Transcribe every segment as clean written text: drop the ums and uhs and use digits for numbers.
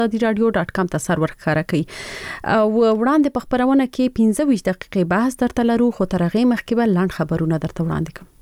radio.com ته سرور ښکارا کوي او وړاندې په خبرونه کې 15 دقیقې بحث درته لرو خو تر هغه مخکې به لاند خبرونه درته وړاندې کوم.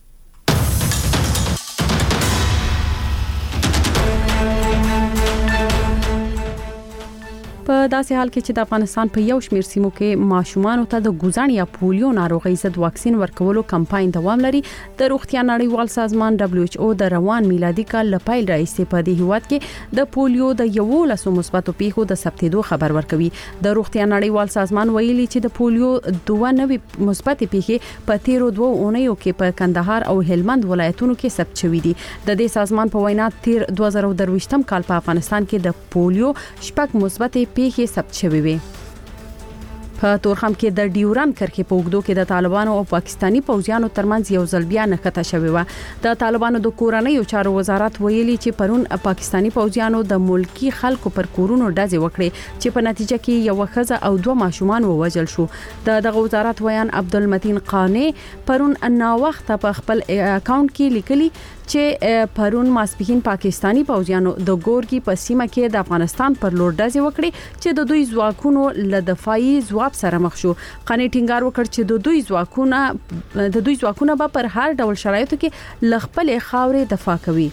په داسې حال کې چې د افغانستان په یو شمېر سیمو کې ماشومان ته د ګوزڼ یا پولیو ناروغي ضد واکسین ورکولو کمپاین دوام لري. د روغتیا نړیوال سازمان WHO د روان میلادي کال لپاره راځي په دې هیواد کې د پولیو د 11 مثبتو پیښو د ثبتېدو خبر ورکوي. د روغتیا نړیوال سازمان ویلي چې د پولیو 92 مثبت پیښې په 13 اونیو کې په کندهار او هلمند ولایتونو کې ثبت شوې دي. د دې سازمان په وینا 2023م کال په افغانستان کې د پولیو شپږ مثبت پیښې ثبت شوې وي. په تورخم کې د ډیورن کرښې په اوږدو کې د طالبانو او پاکستانی پوځیانو ترمنځ یو ځل بیا نښته شوې و. د طالبانو د کورنیو چارو وزارت ویلي چې پرون پاکستانی پوځیانو د ملکی خلکو پر کورونو ډزې وکړې چې په نتیجه کې یو ښځه او 2 ماشومان ووژل شو. دغه وزارت ویان عبدالمتین قانی پرون نا وخت په خپل اکاونټ کې لیکلي چې پرون ماسپښین پاکستانی پوځیانو د ګورګي په سیمه کې د افغانستان پر لور ډزې وکړې چې د دوی ځواکونو له دفاعي ځواب سره مخ شو. قانی ټینګار وکړ چې د دوی ځواکونه به پر هر ډول شرایطو کې ل خپل خاورې دفاع کوي.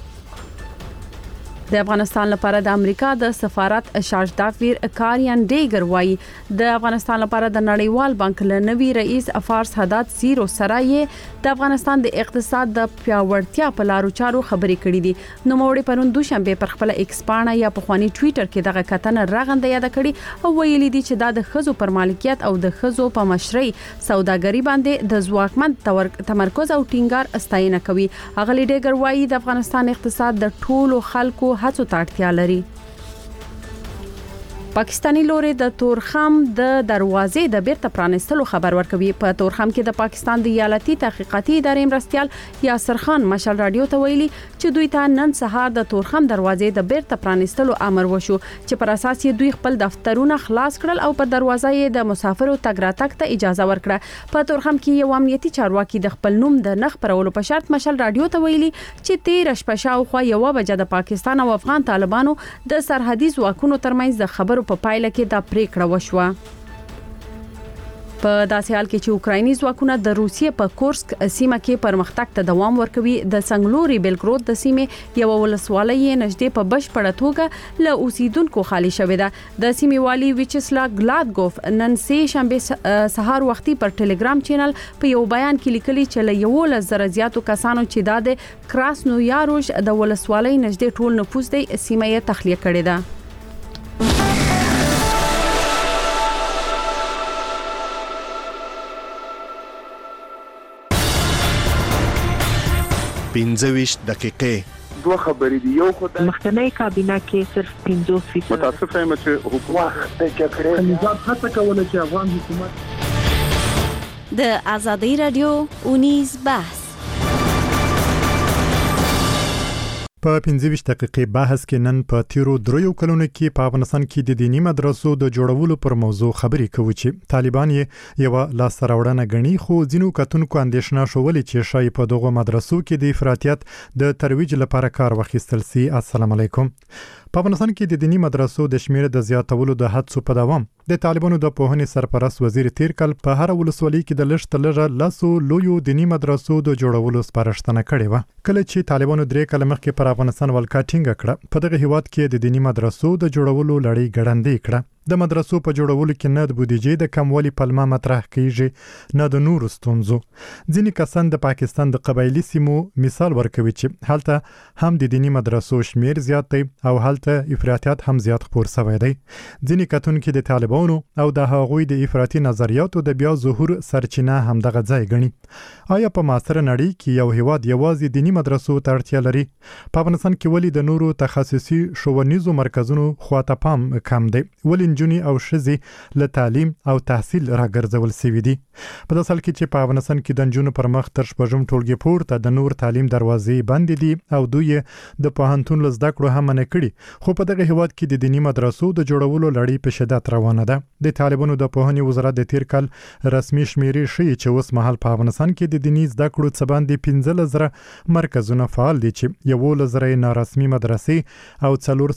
د افغانستان لپاره د امریکا د سفارت شاجدافیر کاریان ډیګر وایي د افغانستان لپاره د نړیوال بانک لنوي رئیس افارس حداد زیرو سره د افغانستان د اقتصاد د پیاوړتیا په لارو چارو خبرې کړې دي. نو موړي پرون دوشنبه پر خپل ایکس پاڼه یا په خواني ټوئیټر کې دغه کتنه راغنده یاد کړي او ویلي دي چې دا د خزو پر مالکیت او د خزو په مشرۍ سوداګري باندې د ځواکمن تمرکز او ټینګار استاینه کوي. اغلی ډیګر وایي د افغانستان اقتصاد د ټولو خلکو هڅو ته اړتیا لري. پاکستانی لوري د تورخم د دروازې د بیرته پرانستلو خبر ورکوي. په تورخم کې د پاکستان د ایالتي تحقیقاتي ادارې مرستيال یاسر خان مشال رادیو ته ویلي چې دوی ته نن سهار د تورخم دروازې د بیرته پرانستلو امر وشو چې پر اساس یې دوی خپل دفترونه خلاص کړل او په دروازه یې د مسافرو تګ راتګ ته اجازه ورکړه. په تورخم کې یو امنیتي چارواکي د خپل نوم د نخ پرولو په شرط مشال رادیو ته ویلي چې 13 شپه شاوخوا یو بجه د پاکستان او افغان طالبانو د سرحدي ځواکونو ترمنځ د خبرو په پایله کې دا پریکړه وشوه. په داسې حال کې چې اوکرایني ځواکونه د روسیې په کورسک سیمه کې پرمختګ ته دوام ورکوي د څنګلوري بلګرود د سیمې یو ولسوالۍ نږدې په بشپړه توګه له اوسیدونکو خالی شوې ده. د سیمې والي ویچسلا ګلادګوف نن سه شنبه سهار وختي پر ټلګرام چینل په یو بیان کې لیکلي چې له 11,000 زیاتو کسانو چې د کراسنویاروش د ولسوالۍ نږدې ټول نفوس د سیمه یې تخلیه کړې ده. پنځه دقیقې دوه خبرې دي. یو خو د مخکنی کابینه کې صرف 50% متاسفه یم چې حکومت د جګړې نظام هڅه کوله چې افغان حکومت د ازادي رادیو اونیز بحث په 15 دقیقې بحث کې نن په 13 کلونو کې په افغانستان کې د دینی مدرسو د جوړولو پر موضوع خبرې کوي چې طالبان یې یو لاسراوړنه غني خو ځینو کتونکو اندېښنه شولې چې شای په دغه مدرسو کې د افراطیت د ترویج لپاره کار واخیستل سي. السلام علیکم. په افغانستان کې د دینی مدرسو د شمیر د زیاتولو د هڅو په دوام د طالبانو د پوهنې سرپرست وزیر تیر کال په هر ولسوالۍ کې د لږ تر لږه لاسو لویو دینی مدرسو د جوړولو سپارښتنه کړې و. کله چې طالبانو 3 کال مخکې پر افغانستان ولکا ټینګه کړه په دغه هیواد کې د دینی مدرسو د جوړولو لړۍ ګړندې کړه. د مدرسو په جوړولو کې نه د بودیجې د کموالي پلمه مطرح کیږي نه د نورو ستونزو. ځینې کسان د پاکستان د قبایلی سیمو مثال ورکوي چې هلته هم د دینی مدرسو شمیر زیات دی او هلته افراطیت هم زیات خپور شوی دی. ځینې کتونکو د طالبانو او د هغوی د افراطي نظریاتو د بیا ظهور سرچینه هم دغه ځای ګڼي. آیا په معاصره نړۍ کې یو هیواد یوازې دینی مدرسو ته اړتیا لري؟ په افغانستان کې ولې د نورو تخصصي ښوونیزو مرکزونو خواته پام کم دی؟ ولې نجونې او ښځې له تعلیم او تحصیل راګرځول شوي دي. په داسې حال کې چې په افغانستان کې د نجونو پر مخ تر شپږم ټولګي پورته د نور تعلیم دروازې بندې دي او دوی د پوهنتون له زده کړو هم منع کړي، خو په دغه هیواد کې د دیني مدرسو د جوړولو لړۍ په شدت روانه ده. د طالبانو د پوهنې وزارت د تیر کال رسمي شمیرې ښیي چې اوس مهال په افغانستان کې د دیني زده کړو څه باندې 15,000 مرکزونه فعال دي چې 11,000 نارسمي مدرسې او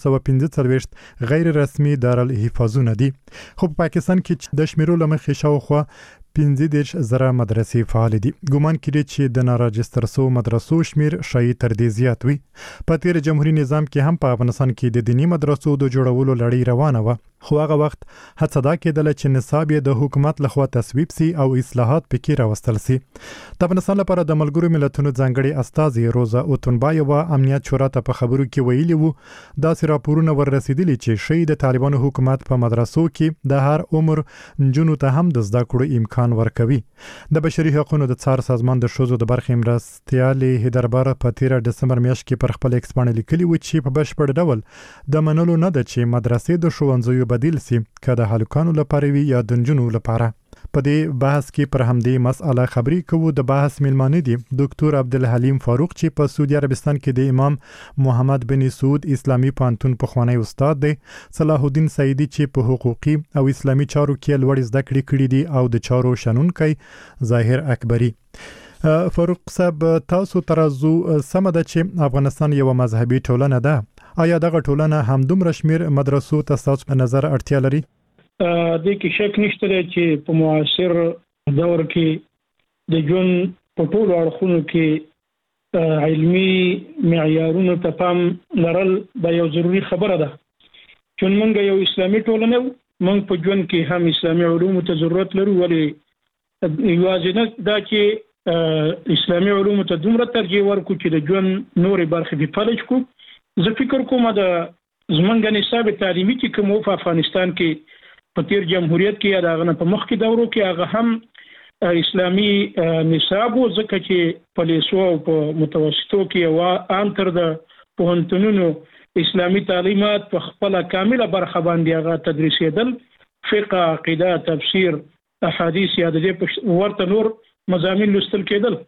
445 غیر رسمي دارالحفاظونه دي. خو په پاکستان کې د شمیرو له مخې شاوخوا 15,000 مدرسې فعال دي. ګومان کړي چې د ناراجستر سو مدرسو شمیر شاید تر دې زیات وي. په تیر جمهوریت نظام کې هم په افغانستان کې د دینی مدرسو د جوړولو لړۍ روانه و، خو هغه وخت هڅه دا کېدله چې نصاب یې د حکومت لخوا تصویب سي او اصلاحات پکې راوستل سي. د افغانستان لپاره د ملګرو ملتونو ځانګړي استازي روزا اوتونبایوا امنیت شورا ته په خبرو کې ویلي وو داسې راپورونه ورسېدلي چې شي د طالبانو حکومت په مدرسو کې د هر عمر نجونو ته هم د زده کړو امکان ورکوي. د بشري حقوقو د څار سازمان د ښځو د برخې مرستیالې هیدربار په 13 دسمبر میاشت کې پر خپل ایکس باندې لیکلي و چې په بشپړ ډول د منلو نه ده چې مدرسې د ښوونځیو بدیل سي که د هلکانو لپاره وي یا د نجونو لپاره. په دې بحث کې پر همدې مسأله خبري کوو. د بحث میلمانه دي ډاکټر عبدالحلیم فاروق چې په سعودي عربستان کې د امام محمد بن سعود اسلامي پوهنتون پخوانی استاد دی، صلاح الدین سعیدی چې په حقوقي او اسلامي چارو کې لوړ زده کړې کړې دي او د چارو شنونکی ظاهر اکبری. فاروق صاحب، تاسو ترازو سم ده چې افغانستان یو مذهبي ټولنه ده، آیا دغه ټولنه همدومره شمیر مدرسو ته ستاسو په نظر اړتیا لري؟ د کې شک نشته چې په معاصر دور کې د ژوند په ټولو اړخونو کې علمي معیارونو ته پام لرل دا یو ضروری خبره ده. چې موږ یو اسلامي ټولنه موږ په ژوند کې هم اسلامي علومو ته ضرورت لرو، ولې یوازې نه دا چې اسلامي علومو ته دومره ترجیح ورکړو چې د ژوند نورې برخې په فلج کو. زه فکر کوم د زمونږ نصاب تعلیمي چې کوم په افغانستان کې په تیر جمهوریت کې یا دغه په مخ کې دورو کې هغه هم اسلامي نصاب و، ځکه چې په لیسو او په متوسطو کې او عام تر د پوهنتونونو اسلامي تعلیمات په خپل کامله برخه باندې هغه تدریسېدل، فقه، عقیده، تفسیر، احادیث یا د ورته نور مضامین لوستل کېدل.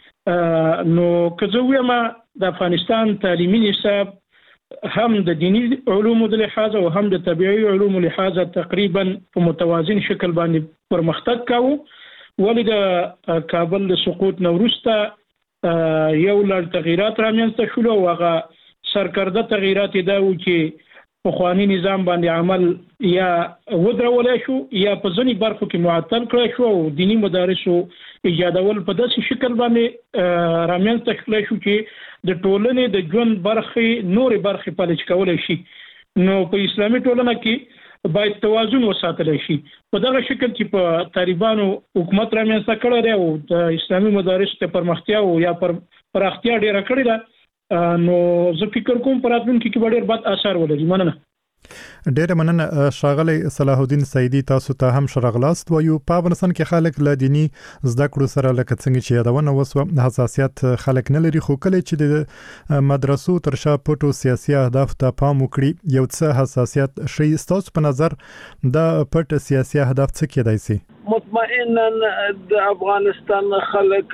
نو که زه وایم د افغانستان تعلیمي نصاب هم د دینی علومو د لحاظ او هم د طبيعي علومو لحاظ تقریبا په متوازن شکل باندې پرمختګ کاوه، ولې د کابل د سقوط نورسته یو لړ تغیرات رامنځته شول او هغه سرکرده تغیرات دا و چې په خواني نظام باندې عمل یا ودرولای شو یا په ځینې برخو کې معطل کړی شو او دینی مدارسو ایجادول په داسې شکل باندې رامنځته کړی شو چې د ټولنې د ژوند برخې نورې برخې فلج کولای شي. نو په اسلامي ټولنه کې باید توازن وساتل شي. په دغه شکل چې په طالبانو حکومت رامنځته کړی دی او د اسلامي مدارسو ته پرمختیا او یا پراختیا ډیره کړې ده، نو زه فکر کوم په راتلونکي کې به ډېر بد اثر ولري. مننه. ډېر مننه ښاغلی صلاح الدین سعیدی، تاسو ته هم شرغلاست وایو. په افغانستان کې خلک له دینی زده کړو سره لکه څنګه چې یادونه وسوه حساسیت خلک نه لري، خو کله چې د مدرسو تر شا پټو سیاسي اهداف ته پام وکړي یو څه حساسیت شي. ستاسو په نظر د پټ سیاسي اهداف څه کېدای شي؟ مطمئنا د افغانستان خلک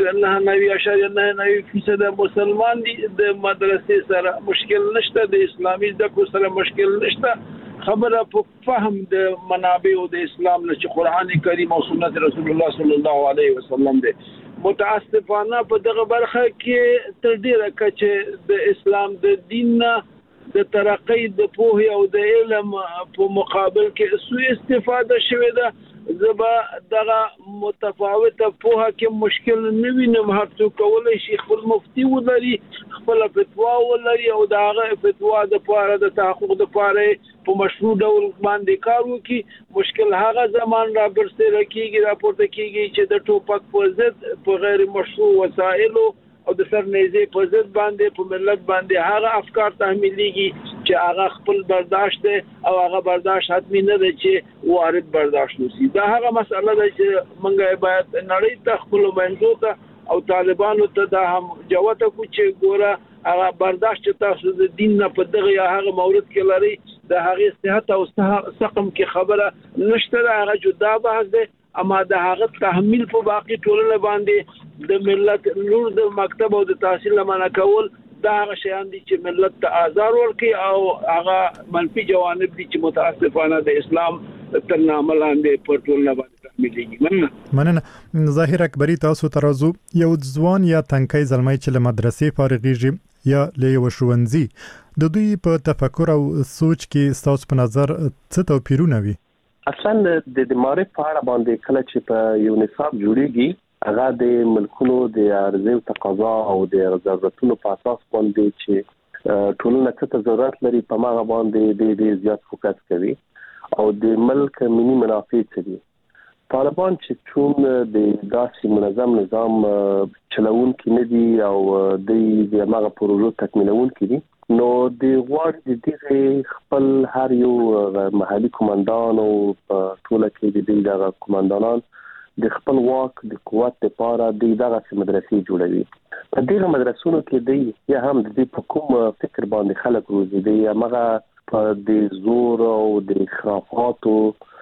99.99% مسلمان دي، د مدرسې سره مشکل نشته، د اسلامي زده کړو سره مشکل نشته. خبره په فهم د منابع او د اسلام نه چې قران کریم او سنت رسول الله صلی الله علیه وسلم دی. متاسفانه په دغه برخه کې تر ډیره کچه د اسلام د دین د ترقی د پوهې او د علم په مقابل کې سوء استفاده شوې ده. زبا دغه متفاوته پوهه کې مشکل نه وینم، هر څوک کولای شي خپل مفتي ولري، خپل فتوا ولري او دغه فتوا د پاره د تحقق د پاره په مشروع ډول باندې کار وکړي. مشکل هغه زمان را برسېره کیږي، راپورته کیږي چې د ټوپک په ضد په غیر مشروع وسایلو او د سرنیزې په ضد باندې په ملت باندې هغه افکار تحمیلېږي چې هغه خپل برداشت او هغه برداشت حتمی نه دی چې وارد برداشت وسی. دا هغه مسله ده چې موږ باید نړۍ ته خپل منځو ته او طالبانو ته دا هم جوته کو چې ګوره هغه برداشت تاسو د دین نه په دغه یا هغه مورد کې لري د هغه صحت او سقم کې خبره نشته هغه جدا بحث دی اما د هغه تحمیل په باقي ټولنه باندې د ملت نور د مکتب او د تحصیل لمنه کول دا هغه شیان دي چې ملت ته آزار ورکړي او هغه منفي جوانب دي چې متاسفانه د اسلام تر نامه لاندې پر ټولنه باندې تحمیلېږي. مننه. ظاهر اکبری تاسو ترازو یو ځوان یا تنکي زلمی چې له مدرسې فارغېږي یا له یو ښوونځي د دوی په تفکر او سوچ کې تاسو په نظر څه توپیرونه وي؟ اصلا د معرف په اړه باندې کله چې په یو نصاب جوړیږي هغه د ملکونو د عرضه او تقاضا او د ضرورتونو په اساس باندې چې ټولنه څه ضرورت لري په هغه باندې د زیات فوکس کوي او د ملک ملي منافع دي. طالبان چې چون د داسې منظم نظام چلون کې نه دي او د هغه پروژو تکمیلون کې دي نو د غواړي د دې خپل هر یو محلي کمانډان او ټول کې د دغه کمانډانان د خپل واک د قوت لپاره دغه مدرسې جوړوي. په دغه مدرسونو کې دی یا هم د په کوم فکر باندې خلک روزي دی هغه په د زور او د خرافاتو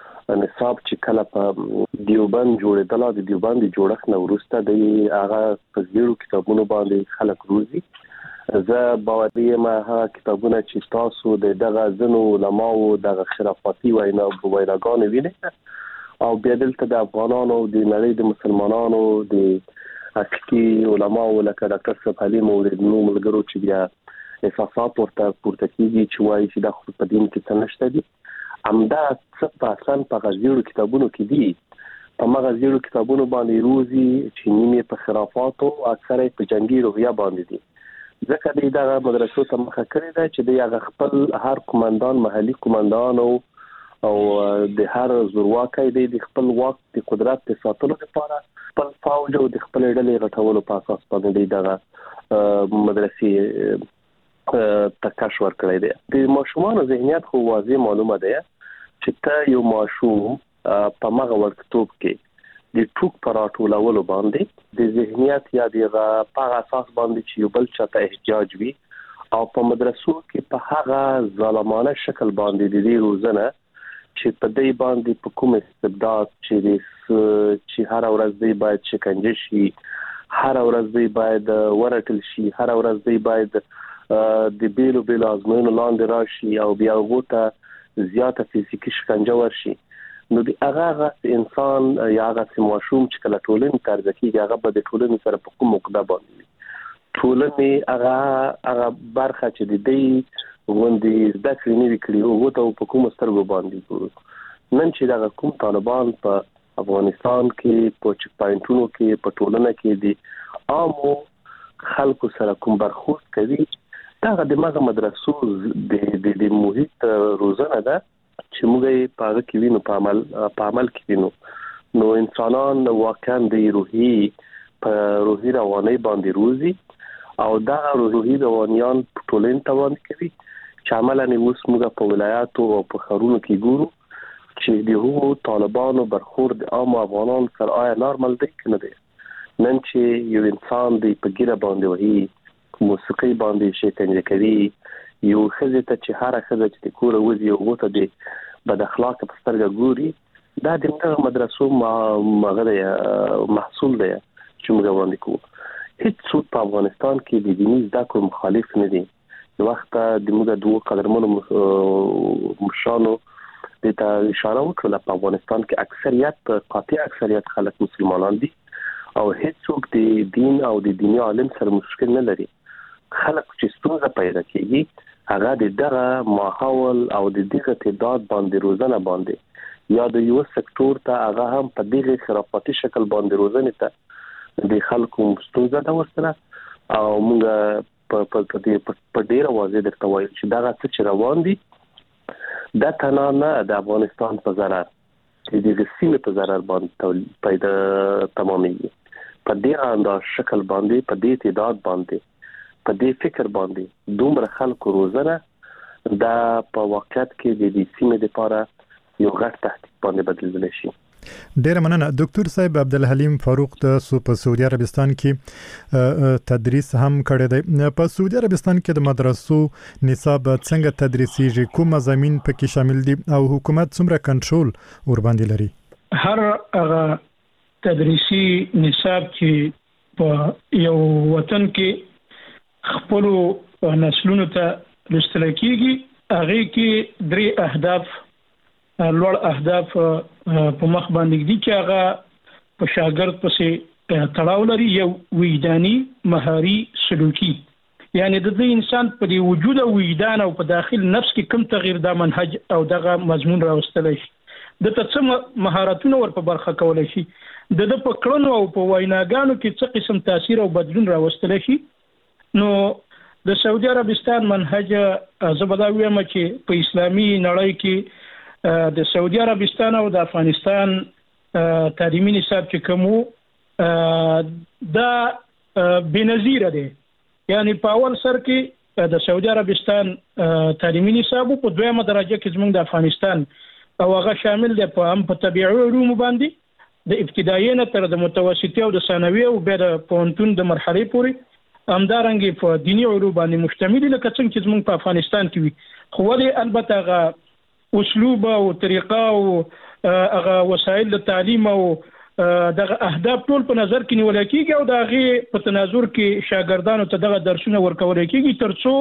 نصاب چې کله په دیوبند جوړېدل د دیوبند جوړښت نه ورسته دی هغه په زیرو کتابونو باندې خلک روزي. زه باوري یم هغه کتابونه چې تاسو د دغه ځنو علماو دغه خرافاتي ویناګانې وینئ او بیا دلته د افغانانو د نړۍ د مسلمانانو د حقیقي علماو لکه ډاکټر صاحب حلیم او د نو ملګرو چې بیا احساسات ورته پورته کیږي چې وایي چې د خپل دین کې څه نشته دي همدا څه په اصل په غزيرو کتابونو کې دي په مغزيرو کتابونو باندې روزي چې نیمه په خرافاتو اکثره په جنگي روحیه باندې دي ځکه دغه مدرسو ته مخه کړی دا چې د خپل هر کمانډان محلي کمانډان او د هر زورواکۍ د خپل واک د قدرت د ساتلو لپاره خپل فوج او د خپل ډلې غټولو په اساس باندې دغه مدرسې تکش ور کړی دی. د ماشومانو ذهنیت خو واضح معلومه ده چې ته یو ماشوم په مغه ورکتوب کې د ټوک پراټولولو باندې د ذهنیت یا د په اساس باندې چې یو بل چاته احتیاج وي او په مدرسو کې په هغه ظالمانه شکل باندې د دې روزنه چې په دې باندې په کوم استبداد چې هر ورځ دی باید شکنجه شي هر ورځ دی باید ورټل شي هر ورځ دی باید د بیلو ازموینو لاندې راشي او بیا وګوره زیاته فزیکی شکنجه ورشي نو د هغه انسان یا هغه ماشوم چې کله ټولنې ترځ کیږي هغه به د ټولنې سره په کوم مقدار باندې ټولنې هغه برخه چې د دې غونډې د کلینیک کړي او ته په کوم سترګو باندې ګورو نن چې دا کوم طالبان په افغانستان کې په چک پاینټونو کې په ټولنه کې دي عامو خلکو سره کوم برخورد کوي دا د مغه مدرسو د محیط روزنه ده چې موږ په هغه کې وینو په عمل کې وینو نو انسانان واقعا د روحي رواني باندې روزي او دا روحي روانيان ټولنې توان کوي چې عملاً اوس موږ په ولایاتو او په خارونو کې ګورو چې دغه طالبانو برخورد عام افغانان سره آیا نارمل دی کنه دی نن چې یو انسان دی په ګیره باندې وهي موسیقي باندې شکنجه کوي یو خزه ته چې هر خزه چې کور وځي او ته دی بد اخلاق په سترګه ګوري دا د مدرسو مغره محصول دی چې موږ باندې کوو هیڅ څوک په افغانستان کې د دیني زده کړو مخالف نه دي وخت د موږ دوه قدرمنو مشانو د ته اشاره وکړه په افغانستان کې اکثریت قاطع اکثریت خلک مسلمانان دي او هیڅ څوک د دین او د دیني عالم سره مشکل نه لري خلک چې ستونزه پیدا کوي هغه دغه ماحول او دغه تعداد باندې روزنه باندې یا د یو سکتور ته هغه هم په دغه خرافاتي شکل باندې روزنه ته د خلکو ستونزه دا ورسره او موږ په ډیره واضح درته وایو چې دا څه روان دي دا تنانه د افغانستان په ضرر چې د سیمه په ضرر باندې پیدا تمامېږي په ډیره انداز شکل باندې په دې تعداد باندې په دې فکر باندې دومره خلکو روزنه دا په واقعیت کې د دې سیمه لپاره یو غټ تهدید باندې بدلېدل شي ډیر مننه ډاکټر صاحب عبدالحلیم فاروق د سعودي عربستان کې تدریس هم کړی دی. په سعودي عربستان کې د مدرسو نصاب څنګه تدریسیږي، کوم مضامین پکې شامل دي او حکومت څومره کنټرول ور باندې لري؟ هر هغه تدریسي نصاب چې په یو وطن کې خپل نسلونو ته لوستل کیږي هغه کې 3 اهداف لوړ اهداف په مخ باندې دي چې هغه په شاګرد پسې تړاو لري. یو وجداني، مهاري، سلوکي، یعنی د دې انسان په وجود او وجدان او په داخل نفس کې کوم تغییر د منهج او دغه مضمون راوستل شي، د څه مهارتونه ور په برخه کولای شي، د په کړنو او په ویناګانو کې څه قسم تاثیر او بدلون راوستل شي. نو د سعودي عربستان منهج زبدا ویمه چې په اسلامي نړۍ کې د سعودي عربستان او د افغانستان تعلیمي نصاب چې کوم دا بنظیر دی. یعنی په اول سر کې د سعودي عربستان تعلیمي نصاب په دویمه درجه کې زموږ د افغانستان او هغه شامل دی په هم په طبيعي علوم باندې د ابتدایي نه تر د متوسطي او د ثانوي او بیا د پوهنتون د مرحله پورې همدارنګه په دینی علوم باندې مشتمل لکه څنګه چې زموږ په افغانستان کې وي. خو ولې البته هغه اسلوب او طریقه او هغه وسایل د تعلیم او دغه اهداف ټول په نظر کې نیول کېږي او دغه په تناظر کې شاګردانو ته دغه درسونه ورکول کېږي ترڅو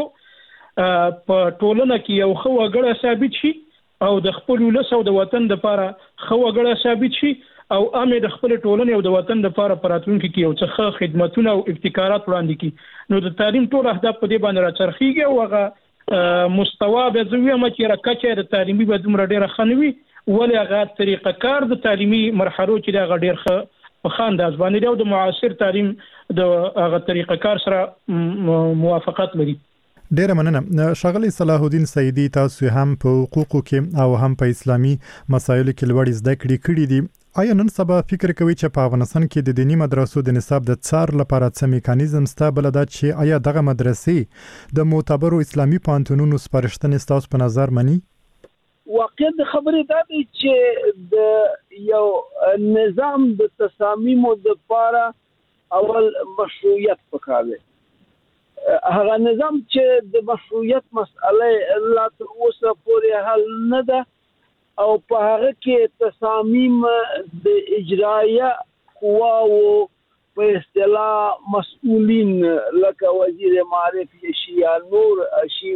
په ټولنه کې یو خو وګړه ثابت شي او د خپل ولس او د وطن لپاره خو وګړه ثابت شي او امه د خپل ټولنې او د وطن لپاره پراتونکو کې یو څه خدماتونه او ابتکارات وړاندې کړي. نو د تعلیم ټول اهداف په دې باندې راچرخيږي او هغه مستوا به زویه مچې راکچې د تعلیمي به دومره ډیره خنوي ولې هغه طریقه کار د تعلیمي مرحلو چې دا ډیر په خانداز باندې او د معاصر تعلیم د هغه طریقه کار سره موافقت لري. ډیره مننه ښاغلی صلاح الدین سیدی، تاسو هم په حقوقو کې او هم په اسلامي مسایلو کې لوړ زده کړې دي. آیا نن سبا فکر کوي چې په افغانستان کې د دینی مدرسو د نصاب د څار لپاره څه میکانیزم شته؟ بل دا چې آیا دغه مدرسې د معتبرو اسلامي پوهنتونونو سپارښتنې ستاسو په نظر مني؟ واقعیت د خبرې دا دی چې د یو نظام د تصامیمو د لپاره اول مشروعیت پکار دی. هغه نظام چې د مشروعیت مسئله لا تر اوسه پورې حل نه ده او په هغه کې تصامیم د اجرایه قواو په اصطلاح مسؤلین لکه وزیر معارف شي یا نور شي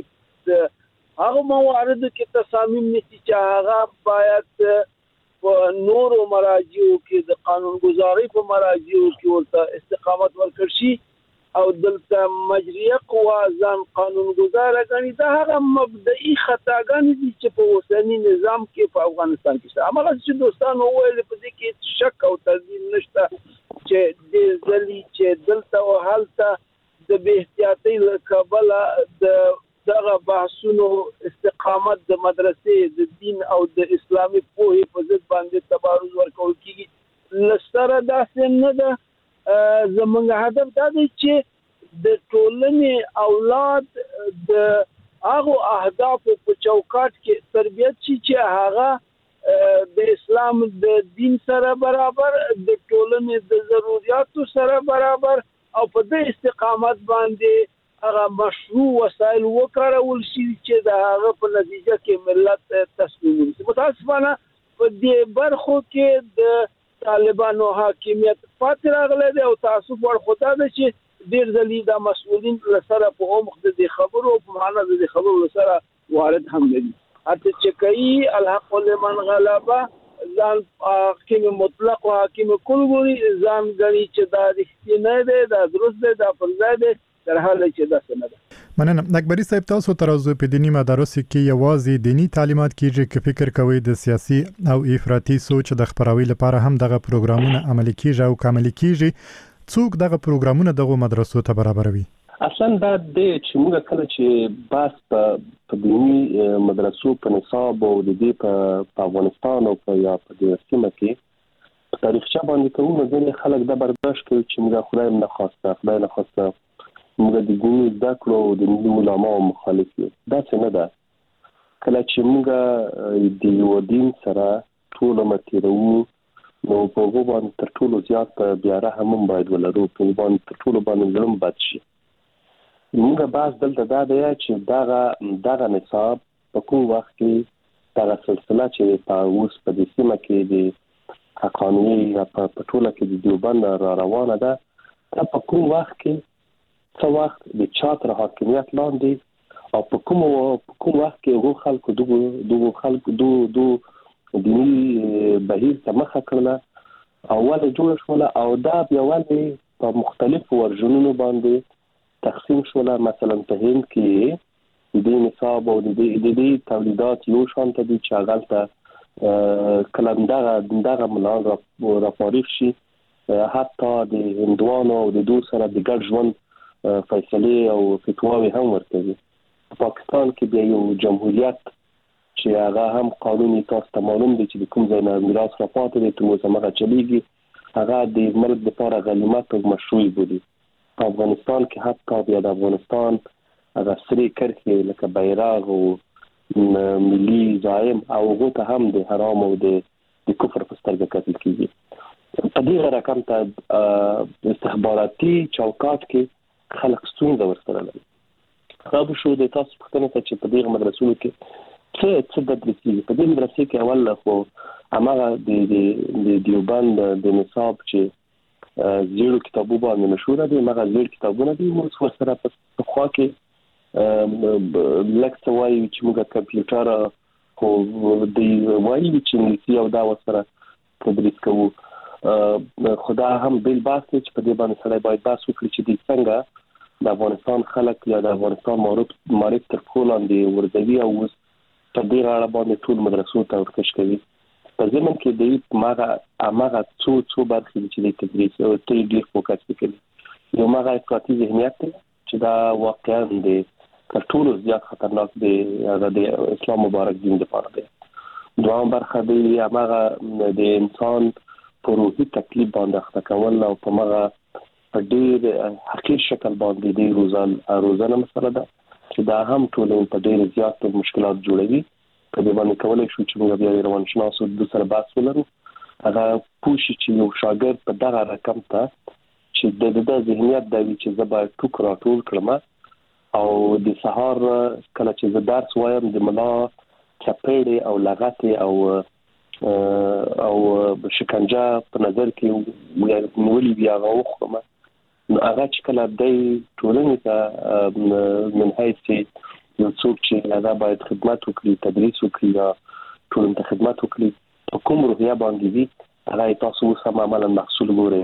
هغه موارد کې تصامیم نشي چې هغه باید په نور مراجعو کې د قانونګذاري په مراجعو کې ورته استقامت ورکړي شي او دلته مجریه قوا ځان قانونګذار غني. دا هغه مبدئي خطاګانې دي چې په اوسنی نظام کې په افغانستان کې شته. امغه چې دوستانو وویل په دې کې شک او تردید نشته چې د ځلې چې دلته او حالته د بے احتیاطۍ لکبل دغه بحثونو استقامت د مدرسې د دین او د اسلامي پوهې په ضد باندې تبارز ورکول کیږي. لسره داسې نه ده. زمونږ هدف دا دی چې د ټولنې اولاد د هغه اهداف په چوکاټ کې تربیت شي چې هغه د اسلام د دین سره برابر، د ټولنې د ضرورتو سره برابر او په دې استقامت باندې هغه مشروع وسایل وکړول شي چې د هغه په نتیجه کې ملت تصمیم ونیسي. متاسفانه په دې برخو کې د طالبانو حاکمیت پاتې راغلی دی او تعصب ور خدا ده چې ډیر ځلې د مسؤلین سره په عمق د خبرو په معنا د خبرو سره وارد هم دي. اته چې کوي الحق لمن غلبه ځان حاکم مطلق او حاکم کل ګوري ځان غني چې دا رښتینه ده، دا درست ده، دا فرض ده، در حال چې دا څنګه ده. مننه. اکبري صاحب، تاسو تر اوسه په دینی مدارسو کې یوازې دینی تعلیمات کیږي که فکر کوي د سیاسي او افراطي سوچ د خبرولو لپاره هم دغه پروګرامونه عملي کیږي او کامل کیږي؟ څوک دغه پروګرامونه دغه مدرسو ته برابروي؟ اصلا دا د چې موږ کله چې باس په دینی مدرسو په نصاب او د دې په افغانستان او په یا په دې سیمه کې په تاریخچه باندې کوم ځینې خلک دا برداشت کوي چې موږ خدای نه خواسته موږ د دیني زده کړو او د دیني علماو مخالف یو. دا څنګه ده؟ کله چې موږ د یو دین سره ټول متیرو نو په هغه باندې تر ټولو زیات بیا رحم باید ولرو، په باندې تر ټولو باندې لرم بد شي. موږ باز دلته دا دی چې دغه نصاب په کوم وخت کې دغه سلسله چې په اوس په دې سیمه کې د حقاني په ټوله کې د دیوبند را روانه ده، دا په کوم وخت کې څو وخت د چاتر حاکمیت لاندې او په کوم وخت کې هغه خلکو دغه دیني بهیر ته مخه کړله او ول جوړ شول او دا بیا ولې په مختلفو ورژنونو باندې تقسیم شول. مثلا په هند کې د نصاب او د دې تولیدات یو شان ته دي چې هغه ته کلندغه ملان راپاریخ شي، حتی د هندوانو او د دوی سره د ګډ ژوند فیصله او فتواوی هم ورکوي. په پاکستان کې بیا یو جمهوریت چې هغه هم قانوني تاسو ته معلوم دي چې کوم ځای نه میراث راپاتې دي ته موږ چلیږي، هغه د مرګ لپاره غنیمت او مشروع بودي. په افغانستان کې حتی بیا د افغانستان هغه سری کرښې لکه بیرغ او ملي زعیم او هغه ته هم د حرام او د کفر په سترګه کتل کیږي. په دې رقم ته استخباراتي چوکاټ کې خلک ستونزه ورسره لري. خراب شو د تاسو پوښتنه ته چې په دې مدرسو کې څه د دې په دې مدرسې کې اول خو هغه د دیوبند د نصاب چې زیرو کتابو باندې مشهور دي، هغه زیر کتابونه دي موږ سره په خوا کې لکه وایي چې موږ کمپیوټر خو د وایي چې انګلیسي او دا وسره تدریس کوو. خدا هم بل باس چې په دې باندې سره باید باس وکړي چې د څنګه د افغانستان خلک یا د افغانستان معرف تر کولاندې ورځوي او په دې اړه باندې ټول مدرسو ته ورکش کوي. په ځمن کې د هغه څو برخې چې د تدریس او ډیر فوکس وکړي. یو هغه افراطي ذهنیت چې دا واقعا د ټولو زیات خطرناک دی د اسلام مبارک دین لپاره دی. دوام برخه دی هغه د انسان په روحي تکلیف باندې اخته کول او په هغه په ډیر حقیقي شکل باندې دی روزانه مسله ده چې دا هم ټول په ډیر زیات مشکلات جوړوي. په دې باندې کولای شو چې موږ بیا روانشناسو د سره بحث ولرو، هغه پوښي چې یو شاګرد په دغه رقم ته چې د ذهنیت د وی چې زبر ټوک راټول کړم او د سهار کله چې زه درس وایم د ملا چپېړې او لغته او شکنجه په نظر کې مولي بیا غوښم نو هغه چې کله د ټولنې ته من حیث یو څوک چې هغه باید خدمت وکړي، تدریس وکړي یا ټولنې ته خدمت وکړي په کوم روحیه باندې وي هغه تاسو سم عملاً محصول ګورئ.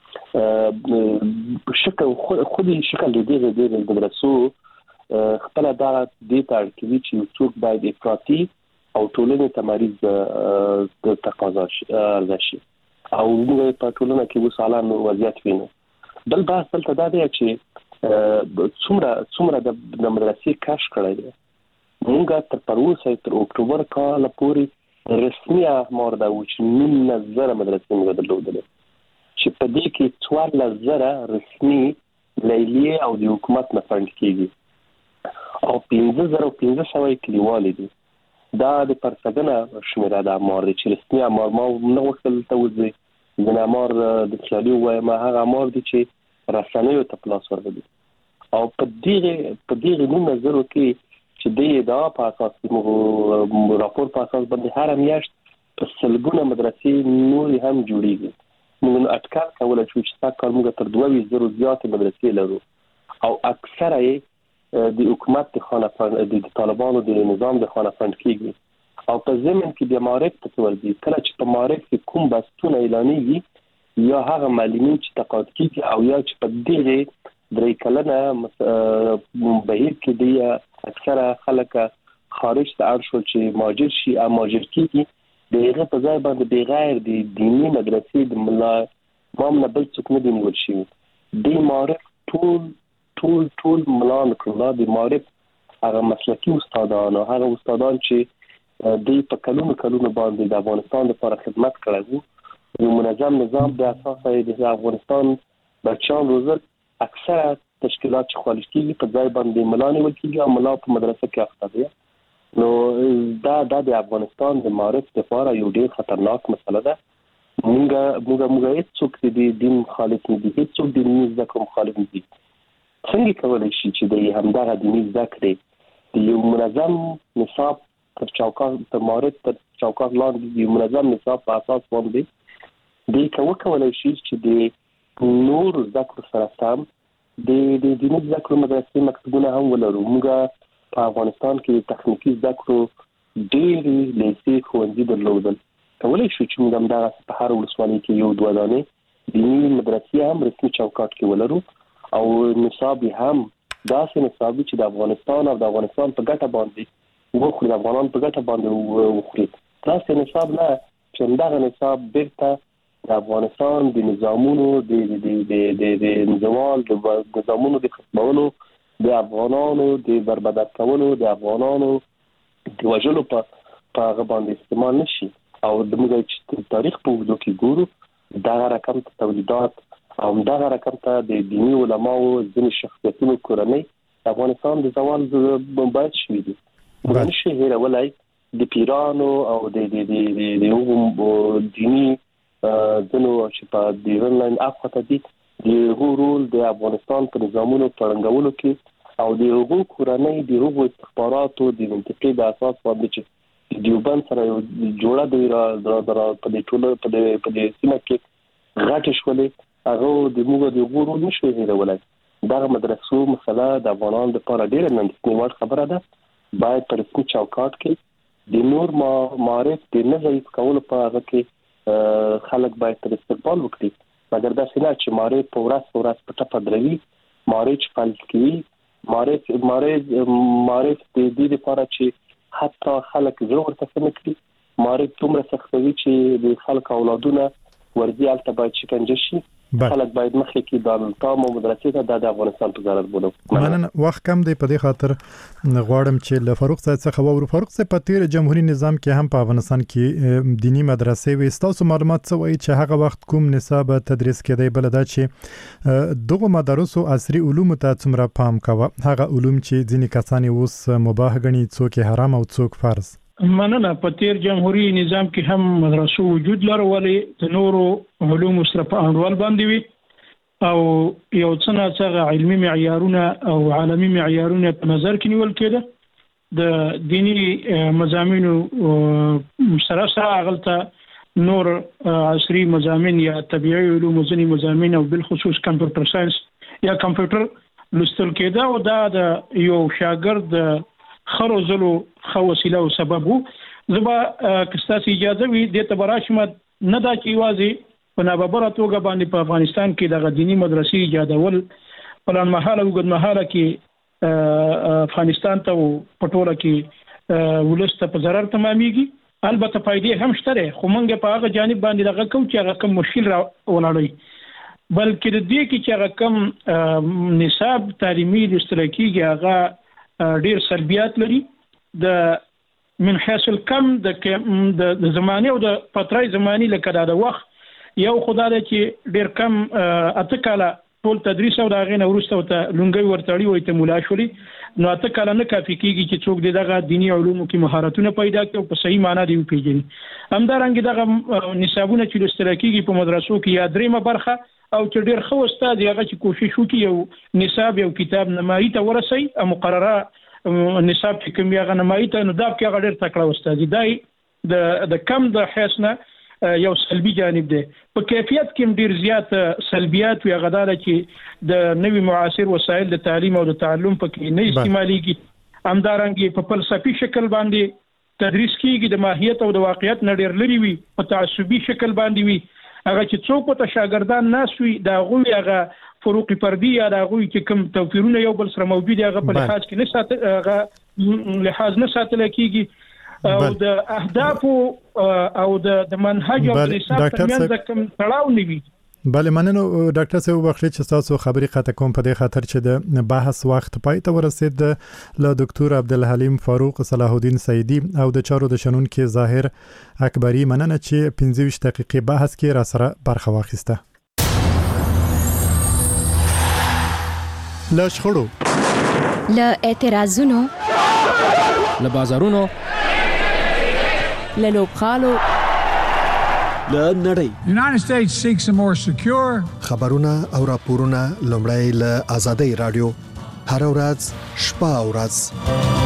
شکل خودي شکل دې مدرسو خپل دا د ترکیبي چې څوک باید افراطي او ټولنې تمریز د تقاضا شي او موږ په ټولنه کې وسالان وضعیت وینو. بل بحث دلته دا دی چې څومره د مدرسې کاش کړی دی. موږ تر پروسه تر اکتوبر کال پورې رسمي احمار دا و چې 9,000 مدرسې موږ درلودلې چې په دې کې 14,000 رسمي لیلیې او د حکومت نه فند کیږي او 15,500 کلیوالې دي. دا د پرڅګنه شمیره د احمار چې رسمي احمار ما نه وصل ته وځي د احمار د خلالي وای ما هغه احمار دي چې رسنیو ته پلاس ورغلي او په دې نظر کې چې د دا په اساس موږ راپور په اساس باندې هر میاشت په سلګونه مدرسې نور هم جوړیږي. موږ اټکل کولای شو چې تاسو موږ تر 2,000 زیات مدرسې لرو او اکثره د حکومت د خانه فند د طالبانو د نظام د خانه فند کیږي او په ضمن کې د معرف ته ورځي. کله چې په معرف کې کوم بحثونه اعلانېږي یا هغه معلومات چې تقاعد کیږي او یا چې په دې درې کلنه بهیر کې دی اکثره خلک خارج ته ارشو چې ماجر شي او ماجر کیږي دغه په ځای باندې بغیر د دینی مدرسې د ملا مامنه بل څوک نه دی نیول شي. د معرف ټول ملان کړه د معرف هغه مسلکي استادان او هغه استادان چې د په کلونو باندې د افغانستان لپاره خدمت کړي یو منظم نظام د اساس د افغانستان بچان روزل اکثره تشکیلات چې خالص کیږي په ځای باندې ملانه وکړي او ملا په مدرسه کې اخته دي. نو دا د افغانستان د معرف لپاره یو ډیر خطرناک مسله ده موږ هیڅوک د دین مخالف نه دي، هیڅوک د دین زده مخالف نه دي. څنګه کولای شي چې د همدغه دیني زده کړې د یو منظم نصاب تر چوکاټ مارد تر چوکاټ لاندې یو منظم نصاب په اساس باندې د کولای شي چې د نور زده کړو سره سم د دیني زده کړو مدرسې مکتبونه هم ولرو. موږ په افغانستان کې تخنیکی زده کړو ډېرې لیسې ښوونځي درلودل. کولای شو چې موږ همدغه په هر ولسوالۍ کې یو دوه دانې دیني مدرسې هم رسمي چوکاټ کې ولرو او نصاب هم داسې نصاب چې د افغانستان او د افغانستان په ګټه باندې وخوري، د افغانان په ګټه باندې وخوري. داسې نصاب نه چې همدغه نصاب بیرته د افغانستان د نظامونو د نزوال د نظامونو د ختمولو، د افغانانو د بربادت کولو، د افغانانو د وژلو په هغه باندې استعمال نشي. او د موږ تاریخ په اوږدو کې ګورو دغه رقم تولیدات او دغه رقم ته د دیني علماو ځینې شخصیتونو کورنۍ افغانستان د زوال باید شوي دي. موږ نشو هیرولای د پیرانو او د دیني ځینو چې په دیرلاین افغانستان دي د رول د افغانستان په نظامونو پرنګولو کې او د هغو کورنۍ د هغو استخباراتو د منطقې د اساس باندې چې دیوبند سره جوړه دی په دې ټوله په دې سیمه کې غاټ شولې هغه د موږ د غوړو نشو هیرولای. دا مدرسو مسله د افغانانو لپاره ډېره نندنې وړ خبره ده. باید پر رسمي چوکاټ کې د نور معارف د نظریې کولو په هغه کې خلک باید تر استقبال وکړي، مګر دا څنګه چې معارف په ورځ په ټپه دروي، معارف فعال کوي، معارف د دې لپاره چې حتی خلک زړه ورته کړي، معارف دومره سختوي چې د خلک اولادونه ورځي الته باید شکنجه شي. خلک باید مخکې کې د تام مدرسې ته د افغانستان په ضرر بولو. مننه. وخت کم دی، په دې خاطر غواړم چې له فاروق صاحب څخه وورو. فاروق صاحب په تیر جمهوریت نظام کې هم په افغانستان کې دینی مدرسې وي. تاسو معلومات څه وایي چې هغه وخت کوم نصاب تدریس کېدی؟ بل دا چې دغه مدارسو عصري علوم ته څومره پام کاوه، هغه علوم چې ځینې کسان اوس مباح ګڼي، څوک حرام او څوک فرض؟ مننه. په تیر جمهوریت نظام کې هم مدرسو وجود لرو، ولې د نورو علومو سره په انډول باندې وي او یو څه څنګه علمي معیارونه او عالمي معیارونه په نظر کې نیول کېده. د دینی مضامینو سره سره غلطه نور عصري مضامین یا طبيعي علوم ځینې مضامین او بالخصوص کمپیوټر ساينس یا کمپیوټر لوستل کېده او دا د یو شاګرد خرو زلو خو وسیله او سبب وو. زبا کستاسي اجازه وي د تبراشمه نه دا چې واځي په ناببره توګه باندې په افغانستان کې د دینی مدرسې ایجادول پلان محاله وګد محاله کې افغانستان ته پټوله کې ولسته په ضرر تمامېږي. البته فائدې هم شته، خو موږ په هغه جانب باندې دغه کوم چې هغه کوم مشکل را ولاړوي، بلکې د دې کې چې هغه کوم نصاب تعلیمي د اشتراکي هغه ډیر سلبیات لري. د من حيث الكم د زمانه او د فترې زماني لکه د وخت یو خدای چې ډیر کم اتکاله ټول تدریس او دغه نه ورسته ته لونګي ورتړي وي ته مولا شولي، نو اتکاله نه کافي کیږي چې څوک دغه دینی علومو کې مهارتونه پیدا کړي او په صحیح معنی دی پیژني. همدارنګه دغه نصابونه چې اشتراکي په مدرسو کې یا دریمه برخه او چې ډیر خو استاد هغه چې کوشش وکړي یو نصاب یو کتاب نمایي ته ورسي او مقرره نصاب چې کوم یغه نمایي ته نو دا کې هغه ډیر تکړه استاد دی د کم د حسنه یو سلبي جانب دی. په کیفیت کې ډیر زیات سلبیات وي غداله چې د نوي معاصر وسایل د تعلیم او د تعلم پکې نه استعماليږي. همدارنګه په فلسفي شکل باندې تدریس کیږي، د ماهیت او د واقعیت نه ډیر لري وي، په تعصبي شکل باندې وي. هغه چې څوک په شاګردان ناسوي دا غوي هغه فروق فردي یا دا غوي چې کوم توفیرونه یو بل سره موجود هغه په لحاظ کې نه ساتل، هغه لحاظ نه ساتل کیږي او د اهداف او د منهج او نصاب ترمنځ کوم تړاو نه وي. بله مننه ډاکټر صاحب، وختي چې تاسو خبرې قطع کوم په دې خاطر چې د بحث وخت پای ته ورسید. له ډاکټر عبدالحلیم فاروق، صلاح الدین سیدی او د چارو د شنن کې ظاهر اکبری مننه چې 15 دقیقې بحث کې را سره برخه واخیسته. له شخړو، له اعتراضونو، له بازارونو، له لوبخالو، له نړۍ. United States seeks a more secure خبرونه او راپورونه لومړی له آزادۍ رادیو هر ورځ شپه او ورځ